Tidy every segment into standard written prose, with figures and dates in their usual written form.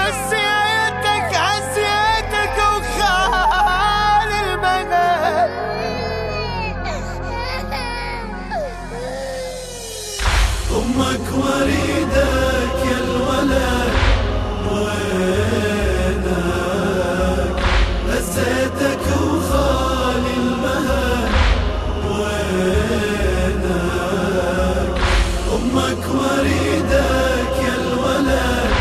حسيتك حسيتك وخال المغل. أمك وريدك يا الولد وينك، هزيتك وخالي المهد وينك. أمك وريدك يا الولد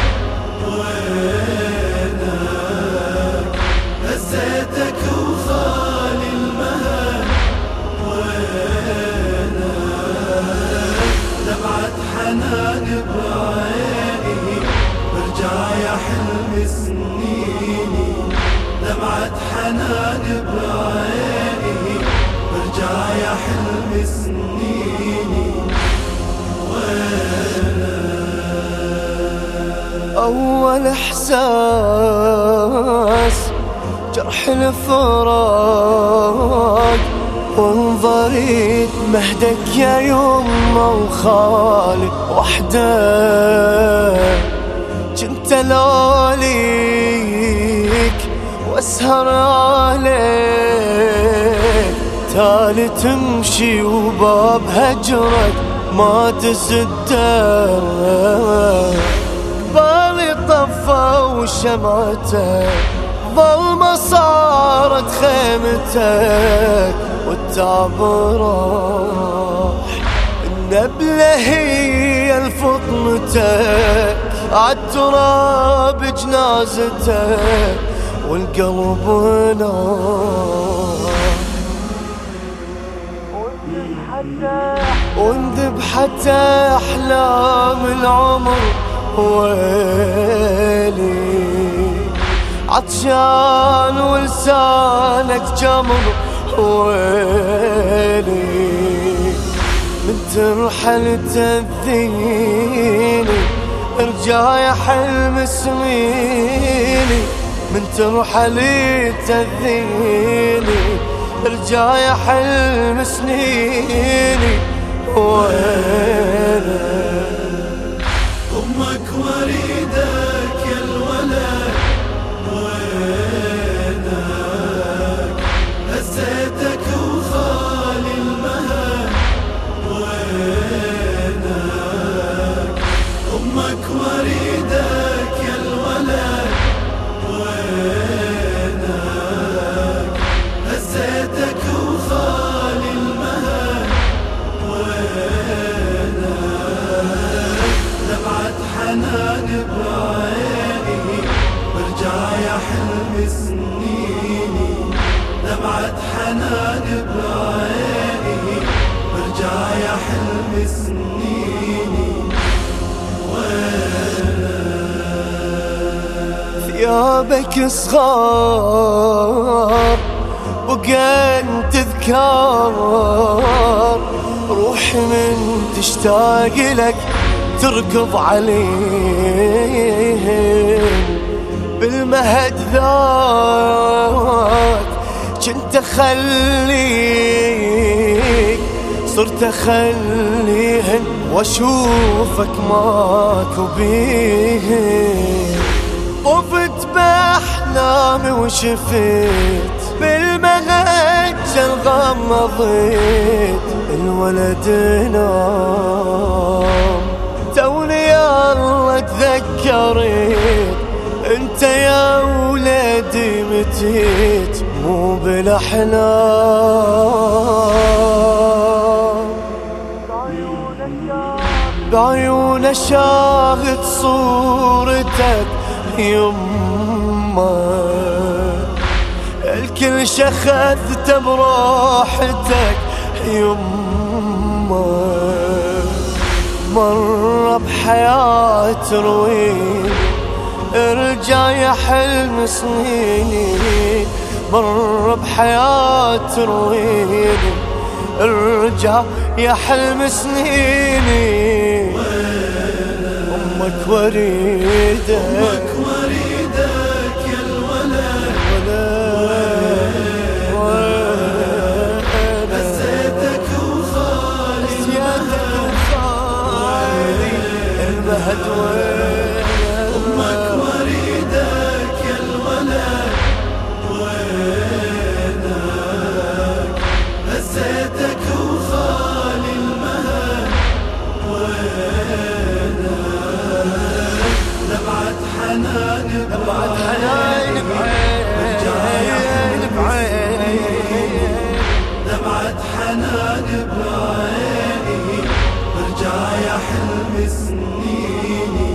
وينك، هزيتك وخالي المهد وينك. دمعة حنان بعيني برجع يا حلم سنيني، دمعة حنان بعيني برجع يا حلم سنيني وينك. أول إحساس جرح الفراق، وانظريت مهدك يا يمه وخالي وحدك. جنت لوليك واسهر عليك، تالي تمشي وباب هجرك ما تسده. بالي طفى وشمعتك ظلمة صارت خيمتك، والتعب راح النبلة هي الفطمتك، عالتراب جنازتك والقلب نار. وانذب حتى أحلام العمر ويلي، عطشان ولسانك جمر ويلي. من ترحل تذيني ارجع يا حلم سنيني، من ترحل تذيني ارجع يا حلم سنيني ويلي. أمك وريدك يا الولد وينك، هزيتك وخالي المهد وينك. أمك وريدك يا الولد وينك، هزيتك وخالي المهد وينك. دمعة حنان بعيني برجع يا حلم سنيني، دمعة حنان بعيني برجع يا حلم سنيني وينك. ثيابك صغار وكان تذكار، روحي من تشتاق لك تركض عليهم. بالمهد ذاك كنت أخليك، صرت أخليهن وأشوفك ماكو بيهن. طفت بأحلامي وشفت بالمهجر غمضت، الولد نام توني يلا تذكرت. انت يا ولدي متيت مو بالاحلام، بعيون شاهد صورتك يمه، الكل شخذت براحتك يمه. مر بحياة روين ارجع يا حلم سنيني، مر بحياة روين ارجع يا حلم سنيني. أمك وريدك، أمك وريدك يا الولد هزيتك وخالي المهد وينك. أمك وريدك حنان دمعة حنان بعين بعين، دمعة حنان بعيني، برجع يا حلم سنيني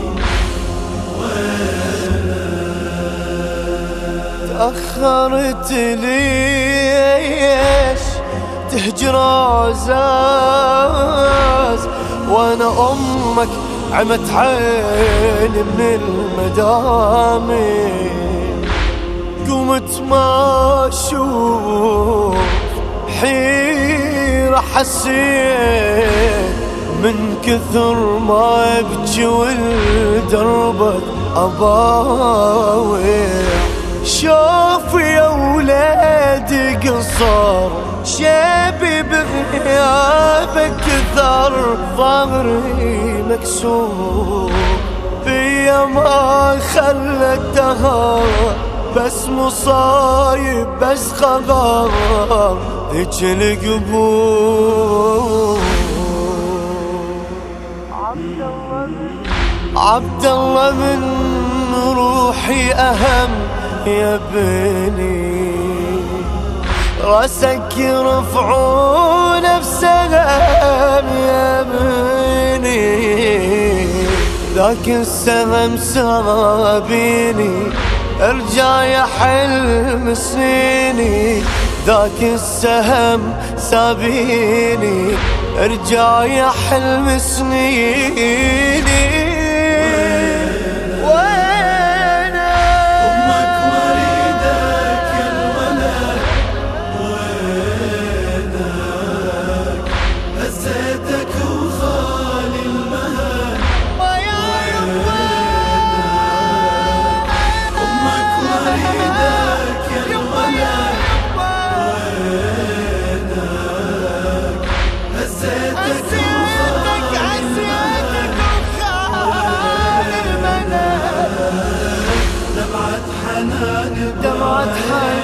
تأخرت ليش تهجر عزاز، وانا امك عمت عيني من المدامي، قمت ما اشوف حيرة حسيت من كثر ما ابكي ولدربك اباوع. شوف يا ولادي قصر شيبي بغيابك كثر، ظهري مكسور بيا ما خلتها، بس مصايب بس خبر هيك القبور. عبد الله من روحي أهم يا ابني، راسك يرفعونه بسلام يا ابني، ذاك السهم سابيني ارجع يا حلم سنيني، ذاك السهم سابيني ارجع يا حلم سنيني. دمعة حنان